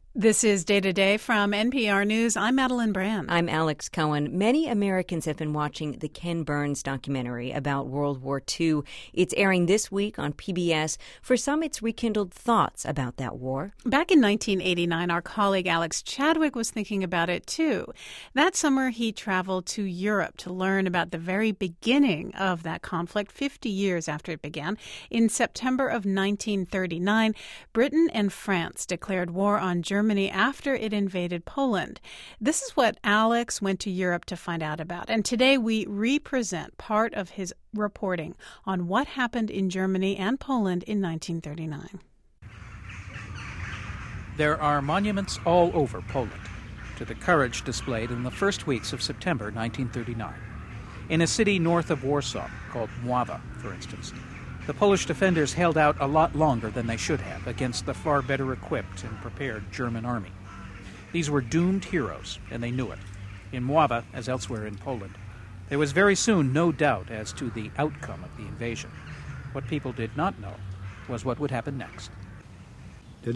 This is Day to Day from NPR News. I'm Madeline Brand. I'm Alex Cohen. Many Americans have been watching the Ken Burns documentary about World War II. It's airing this week on PBS. For some, it's rekindled thoughts about that war. Back in 1989, our colleague Alex Chadwick was thinking about it, too. That summer, he traveled to Europe to learn about the very beginning of that conflict, 50 years after it began. In September of 1939, Britain and France declared war on Germany after it invaded Poland. This is what Alex went to Europe to find out about. And today we represent part of his reporting on what happened in Germany and Poland in 1939. There are monuments all over Poland to the courage displayed in the first weeks of September 1939. In a city north of Warsaw called Mława, for instance, the Polish defenders held out a lot longer than they should have against the far better equipped and prepared German army. These were doomed heroes, and they knew it. In Mława, as elsewhere in Poland, there was very soon no doubt as to the outcome of the invasion. What people did not know was what would happen next. We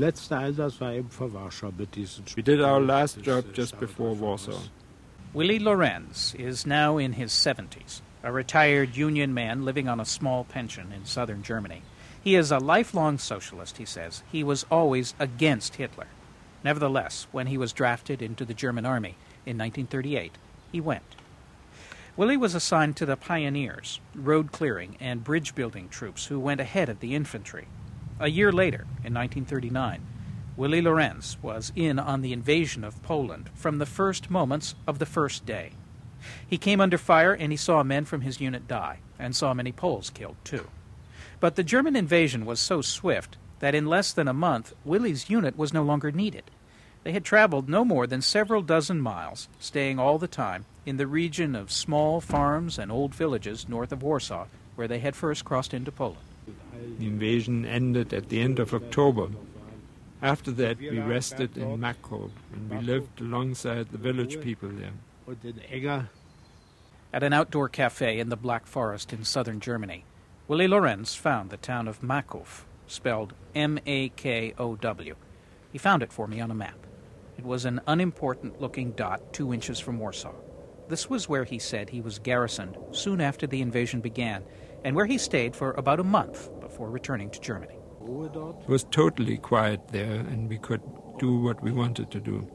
did our last job just before Warsaw. Willy Lorenz is now in his 70s. A retired union man living on a small pension in southern Germany. He is a lifelong socialist, he says. He was always against Hitler. Nevertheless, when he was drafted into the German army in 1938, he went. Willy was assigned to the pioneers, road clearing and bridge building troops who went ahead of the infantry. A year later, in 1939, Willy Lorenz was in on the invasion of Poland from the first moments of the first day. He came under fire and he saw men from his unit die, and saw many Poles killed, too. But the German invasion was so swift that in less than a month, Willy's unit was no longer needed. They had traveled no more than several dozen miles, staying all the time in the region of small farms and old villages north of Warsaw, where they had first crossed into Poland. The invasion ended at the end of October. After that, we rested in Makow, and we lived alongside the village people there. At an outdoor cafe in the Black Forest in southern Germany, Willy Lorenz found the town of Makow, spelled M-A-K-O-W. He found it for me on a map. It was an unimportant-looking dot 2 inches from Warsaw. This was where he said he was garrisoned soon after the invasion began, and where he stayed for about a month before returning to Germany. It was totally quiet there, and we could do what we wanted to do.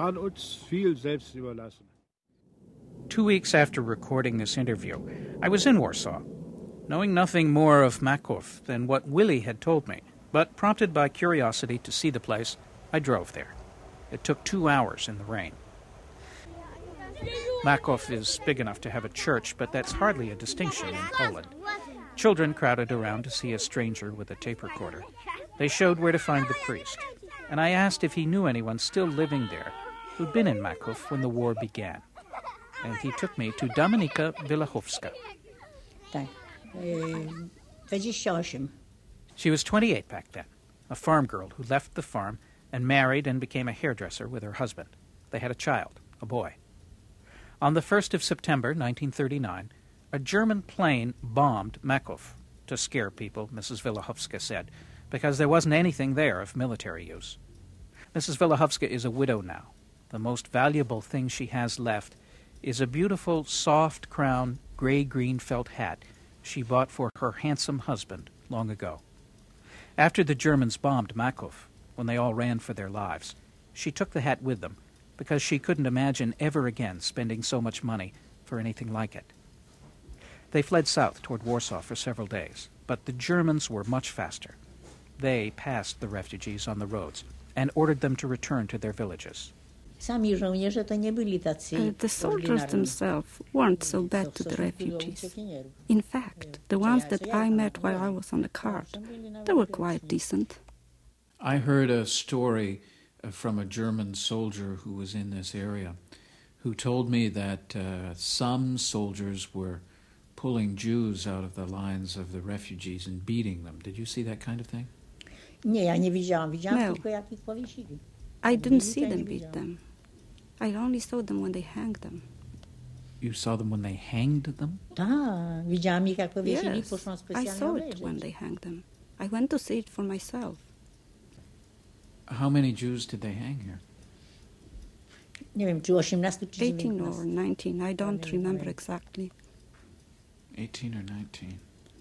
2 weeks after recording this interview, I was in Warsaw, knowing nothing more of Makow than what Willy had told me. But prompted by curiosity to see the place, I drove there. It took 2 hours in the rain. Makow is big enough to have a church, but that's hardly a distinction in Poland. Children crowded around to see a stranger with a tape recorder. They showed where to find the priest, and I asked if he knew anyone still living there who'd been in Makow when the war began. And he took me to Dominika Wilachowska. She was 28 back then, a farm girl who left the farm and married and became a hairdresser with her husband. They had a child, a boy. On the 1st of September, 1939, a German plane bombed Makow to scare people, Mrs. Wilachowska said, because there wasn't anything there of military use. Mrs. Wilachowska is a widow now. The most valuable thing she has left is a beautiful, soft-crown, gray-green felt hat she bought for her handsome husband long ago. After the Germans bombed Makow, when they all ran for their lives, she took the hat with them because she couldn't imagine ever again spending so much money for anything like it. They fled south toward Warsaw for several days, but the Germans were much faster. They passed the refugees on the roads and ordered them to return to their villages. The soldiers themselves weren't so bad to the refugees. In fact, the ones that I met while I was on the cart, they were quite decent. I heard a story from a German soldier who was in this area, who told me that some soldiers were pulling Jews out of the lines of the refugees and beating them. Did you see that kind of thing? No, I didn't see them beat them. I only saw them when they hanged them. You saw them when they hanged them? Yes, I saw it when they hanged them. I went to see it for myself. How many Jews did they hang here? 18 or 19, I don't remember exactly. 18 or 19.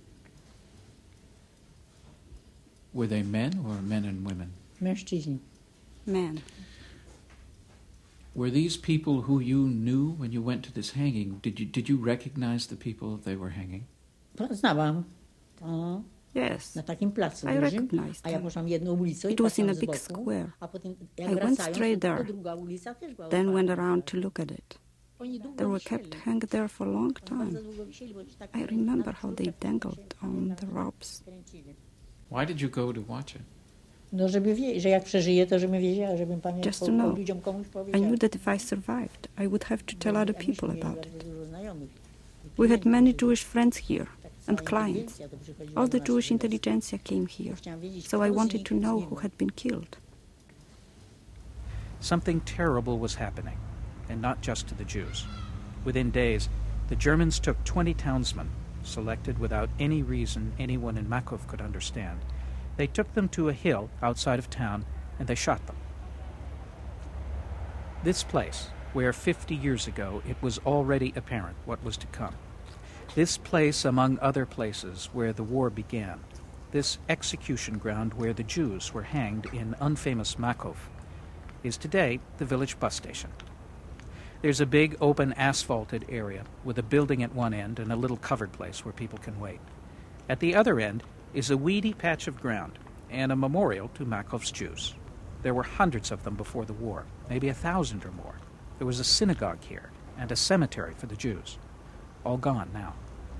Were they men or men and women? Men. Were these people who you knew when you went to this hanging? Did you recognize the people they were hanging? Yes, I recognized them. It was in a big square. I went straight there, then went around to look at it. They were kept hanged there for a long time. I remember how they dangled on the ropes. Why did you go to watch it? Just to know. I knew that if I survived, I would have to tell other people about it. We had many Jewish friends here and clients. All the Jewish intelligentsia came here, so I wanted to know who had been killed. Something terrible was happening, and not just to the Jews. Within days, the Germans took 20 townsmen, selected without any reason anyone in Makov could understand. They took them to a hill outside of town, and they shot them. This place, where 50 years ago it was already apparent what was to come. This place, among other places where the war began. This execution ground where the Jews were hanged in unfamous Makov, is today the village bus station. There's a big open asphalted area with a building at one end and a little covered place where people can wait. At the other end is a weedy patch of ground and a memorial to Makov's Jews. There were hundreds of them before the war, maybe 1,000 or more. There was a synagogue here and a cemetery for the Jews. All gone now.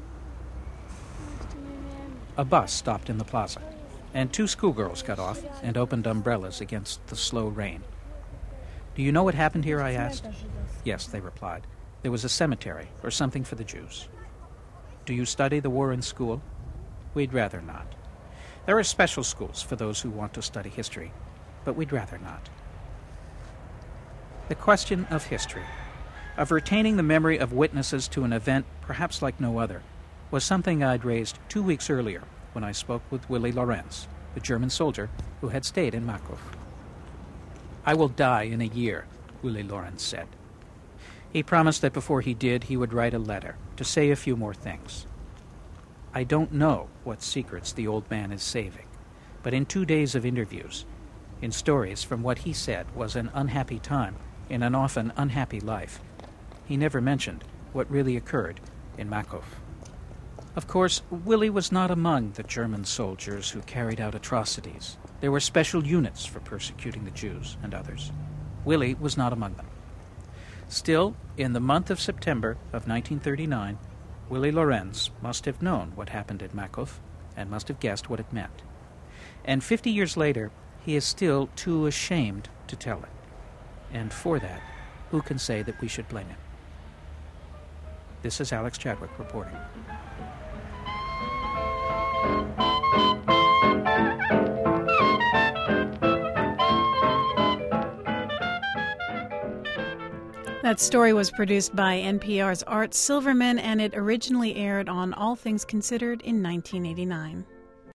A bus stopped in the plaza, and 2 schoolgirls got off and opened umbrellas against the slow rain. "Do you know what happened here?" I asked. "Yes," they replied. "There was a cemetery or something for the Jews." "Do you study the war in school?" "We'd rather not. There are special schools for those who want to study history, but we'd rather not." The question of history, of retaining the memory of witnesses to an event perhaps like no other, was something I'd raised 2 weeks earlier when I spoke with Willy Lorenz, the German soldier who had stayed in Makov. "I will die in a year," Willy Lorenz said. He promised that before he did, he would write a letter to say a few more things. I don't know what secrets the old man is saving, but in 2 days of interviews, in stories from what he said was an unhappy time in an often unhappy life, he never mentioned what really occurred in Makov. Of course, Willy was not among the German soldiers who carried out atrocities. There were special units for persecuting the Jews and others. Willy was not among them. Still, in the month of September of 1939, Willy Lorenz must have known what happened at Makov and must have guessed what it meant. And 50 years later, he is still too ashamed to tell it. And for that, who can say that we should blame him? This is Alex Chadwick reporting. That story was produced by NPR's Art Silverman, and it originally aired on All Things Considered in 1989.